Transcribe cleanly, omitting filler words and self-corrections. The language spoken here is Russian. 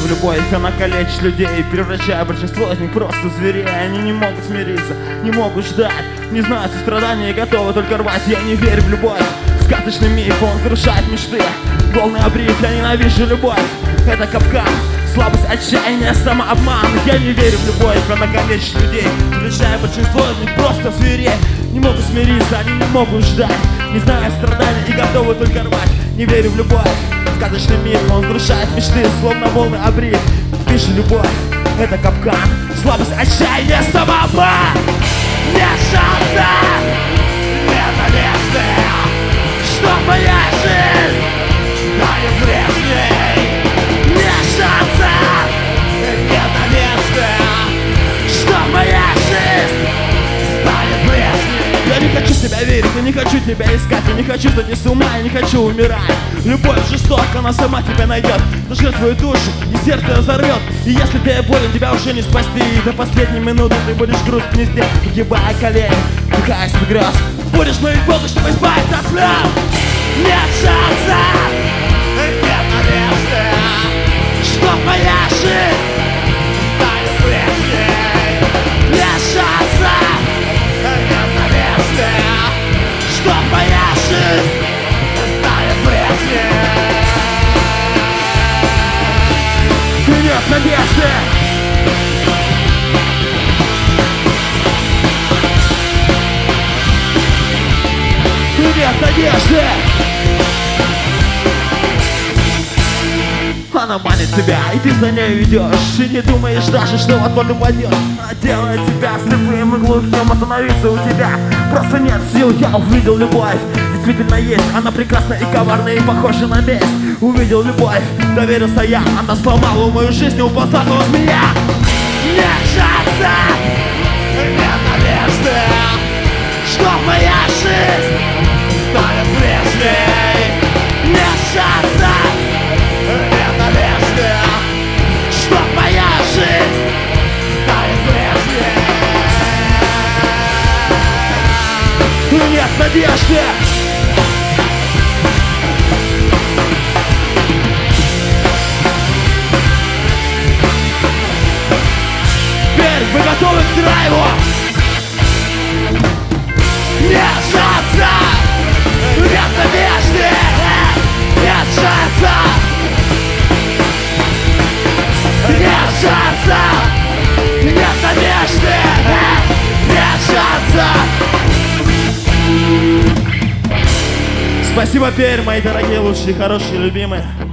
в любовь, она калечит людей, превращая большинство из них просто в зверей. Они не могут смириться, не могут ждать, не знают сострадания и готовы только рвать. Я не верю в любовь, сказочный миф, он крушает мечты. Волны обрив, я ненавижу любовь, это капкан, слабость, отчаяние, самообман. Я не верю в любовь, она калечит людей, превращая большинство из них просто в зверей. Не могут смириться, они не могут ждать, не знают страдания и готовы только рвать. Не верю в любовь, сказочный мир, он крушает мечты, словно волны обрив. Вижу любовь, это капкан, слабость, отчаяние, самообман. Нет шанса, нет надежды, что моя жизнь станет прежней. Нет шанса, нет надежды, что моя жизнь станет прежней. Я не хочу в тебя верить, я не хочу тебя искать, я не хочу сойти с ума, я не хочу умирать. Любовь жестока, она сама тебя найдет, зажжет твою душу и сердце разорвет. И если ты болен, тебя уже не спасти, до последней минуты ты будешь грусть нести, погибая колени, вдыхая свой грез. Будешь молить Бога, чтобы избавиться от слез. Нет шанса, нет надежды, что моя жизнь станет прежней. Нет шанса, нет надежды, что моя жизнь станет прежней. Нет надежды. Нет надежды. Она манит тебя, и ты за ней идешь, и не думаешь даже, что вот-вот упадешь. Она делает тебя слепым и глухим, остановиться у тебя просто нет сил. Я увидел любовь, действительно есть, она прекрасна и коварна, и похожа на месть. Увидел любовь, доверился я, она сломала мою жизнь, упасатого змея. Нет шанса, нет надежды, что моя жизнь станет прежней. Нет шанса, нет надежды, что моя жизнь станет прежней. Нет надежды. Теперь вы готовы к драйву? Нет шанса, нет надежды, нет шанса, нет шанса, нет надежды, нет шанса. Спасибо, Пермь, мои дорогие, лучшие, хорошие, любимые.